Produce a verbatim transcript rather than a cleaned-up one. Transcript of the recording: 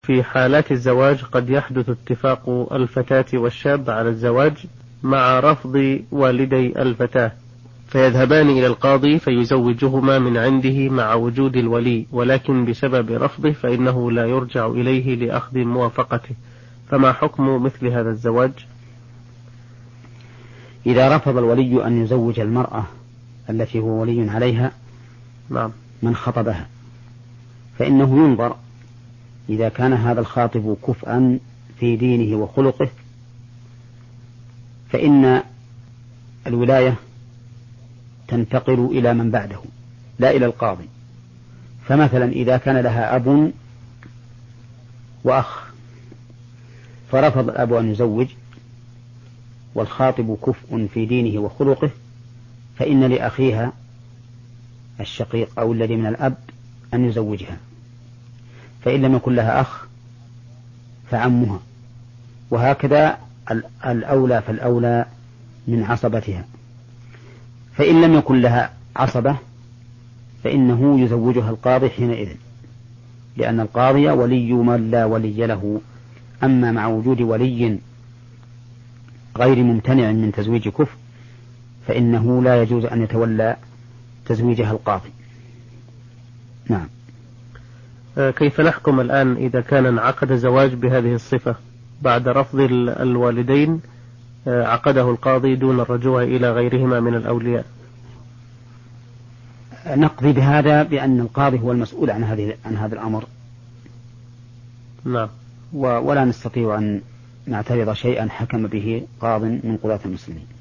في حالات الزواج قد يحدث اتفاق الفتاة والشاب على الزواج مع رفض والدي الفتاة، فيذهبان إلى القاضي فيزوجهما من عنده مع وجود الولي، ولكن بسبب رفضه فإنه لا يرجع إليه لأخذ موافقته، فما حكم مثل هذا الزواج؟ إذا رفض الولي أن يزوج المرأة التي هو ولي عليها نعم من خطبها، فإنه ينظر إذا كان هذا الخاطب كفءا في دينه وخلقه، فإن الولاية تنتقل إلى من بعده لا إلى القاضي. فمثلا إذا كان لها أب وأخ فرفض الأب أن يزوج والخاطب كفء في دينه وخلقه، فإن لأخيها الشقيق أو الذي من الأب أن يزوجها، فإن لم يكن لها أخ فعمها، وهكذا الأولى فالأولى من عصبتها. فإن لم يكن لها عصبة فإنه يزوجها القاضي حينئذ، لأن القاضي ولي من لا ولي له. أما مع وجود ولي غير ممتنع من تزويج كفء فإنه لا يجوز أن يتولى تزويجها القاضي. نعم. كيف نحكم الآن إذا كان انعقد زواج بهذه الصفة بعد رفض الوالدين، عقده القاضي دون الرجوع إلى غيرهما من الأولياء؟ نقضي بهذا بأن القاضي هو المسؤول عن هذه عن هذا الأمر. نعم. ولا نستطيع أن نعترض شيئا حكم به قاض من قضاة المسلمين.